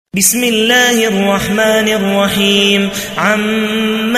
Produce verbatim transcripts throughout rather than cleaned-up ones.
بسم الله الرحمن الرحيم عم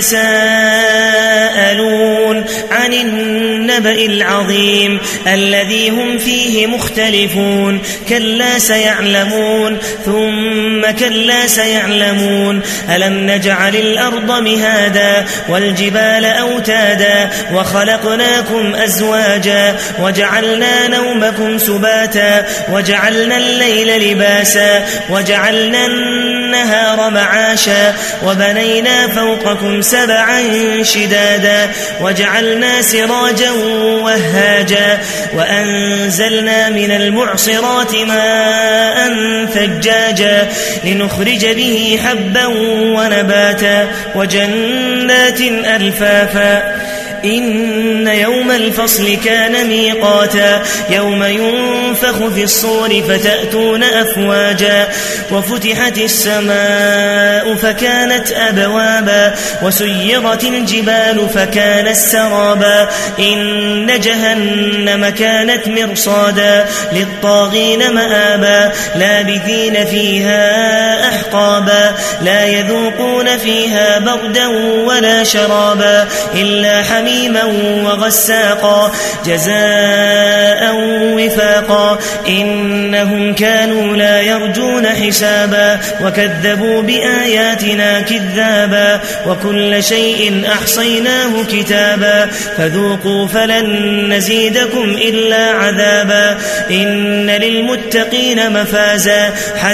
يتساءلون عن النبأ العظيم الذي هم فيه مختلفون كلا سيعلمون ثم كلا سيعلمون ألم نجعل الأرض مهادا والجبال أوتادا وخلقناكم أزواجا وجعلنا نومكم سباتا وجعلنا الليل لباسا وجعلنا جعلنا النهار معاشا وبنينا فوقكم سبعا شدادا وجعلنا سراجا وهاجا وأنزلنا من المعصرات ماء ثجاجا لنخرج به حبا ونباتا وجنات ألفافا إن يوم الفصل كان ميقاتا يوم ينفخ في الصور فتأتون أفواجا وفتحت السماء فكانت أبوابا وسيرت الجبال فكانت سرابا إن جهنم كانت مرصادا للطاغين مآبا لابثين فيها أحقابا لا يذوقون فيها بردا ولا شرابا إلا حميما وغساقا جزاء وفاقا إنهم كانوا لا يرجون حسابا وكذبوا بآياتنا كذابا وكل شيء أحصيناه كتابا فذوقوا فلن نزيدكم إلا عذابا إن للمتقين مفازا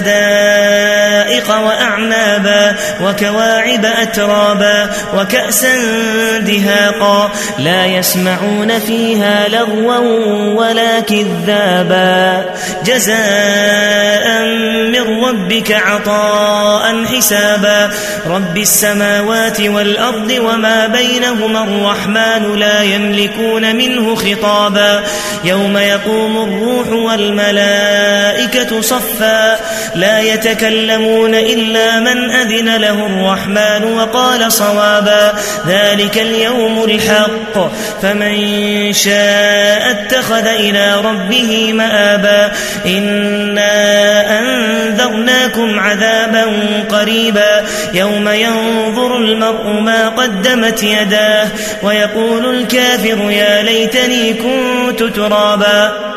حدائق وأعنابا وكواعب أترابا وكأسا دهاقا لا يسمعون فيها لغوا ولا كذابا جزاء من ربك عطاء حسابا رب السماوات والأرض وما بينهما الرحمن لا يملكون منه خطابا يوم يقوم الروح والملائكة صفا لا يتكلمون إلا من أذن له الرحمن وقال صوابا ذلك اليوم الحق فمن شاء اتخذ إلى ربه مآبا إنا أنذرناكم عذابا قريبا يوم ينظر المرء ما قدمت يداه ويقول الكافر يا ليتني كنت ترابا